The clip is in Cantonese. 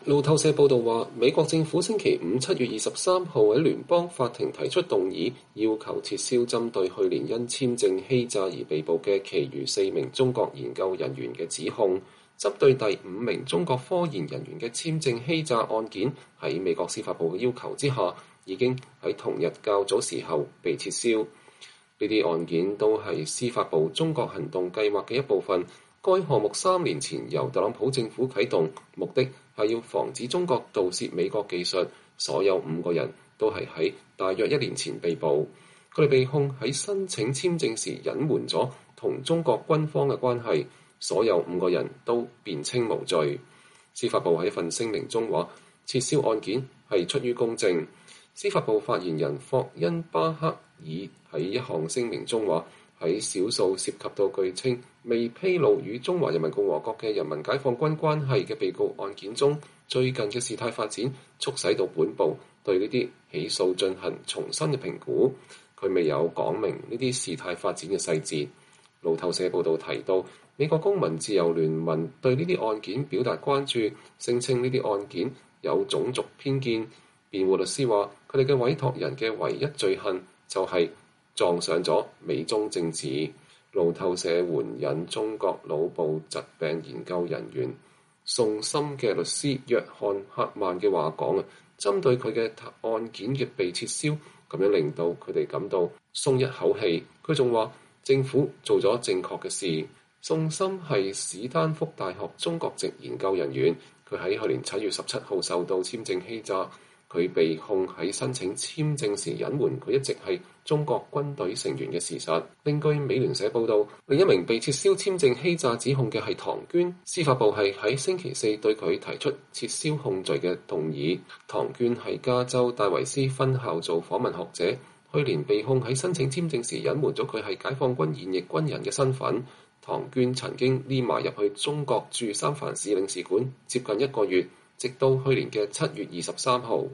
路透社報道話，美國政府星期五7月23號喺聯邦法庭提出動議，要求撤銷針對去年因簽證欺詐而被捕嘅其餘4名中國研究人員嘅指控。針對第5名中國科研人員嘅簽證欺詐案件，喺美國司法部嘅要求之下，已經喺同日較早時候被撤銷。呢啲案件都係司法部中國行動計劃嘅一部分。該項目3年前由特朗普政府啟動，目的係要防止中國盜竊美國技術。所有5個人都係喺大約1年前被捕，佢哋被控喺申請簽證時隱瞞咗同中國軍方嘅關係。所有5個人都辯稱無罪。司法部喺一份聲明中話，撤銷案件係出於公正。司法部發言人霍恩巴克爾喺一項聲明中話，喺少數涉及到據稱未披露與中華人民共和國嘅人民解放軍關係嘅被告案件中，最近嘅事態發展促使到本部對呢啲起訴進行重新嘅評估。佢未有講明呢啲事態發展嘅細節。路透社報道提到，美國公民自由聯盟對呢啲案件表達關注，聲稱呢啲案件有種族偏見。辯護律師話，佢哋嘅委託人嘅唯一罪行就係撞上咗美中政治。路透社援引中國腦部疾病研究人員宋森嘅律師約翰赫曼嘅話講啊，針對佢嘅案件嘅被撤銷，咁樣令到佢哋感到鬆一口氣。佢仲話政府做咗正確嘅事。宋森係史丹福大學中國籍研究人員，佢喺去年7月17號受到簽證欺詐。佢被控喺申請簽證時隱瞞佢一直係中國軍隊成員嘅事實。另據美聯社報道，另一名被撤銷簽證欺詐指控嘅係唐娟，司法部係喺星期4對佢提出撤銷控罪嘅動議。唐娟係加州戴維斯分校做訪問學者，去年被控喺申請簽證時隱瞞咗佢係解放軍現役軍人嘅身份。唐娟曾經匿埋入去中國駐三藩市領事館接近1個月，直到去年嘅7月23號。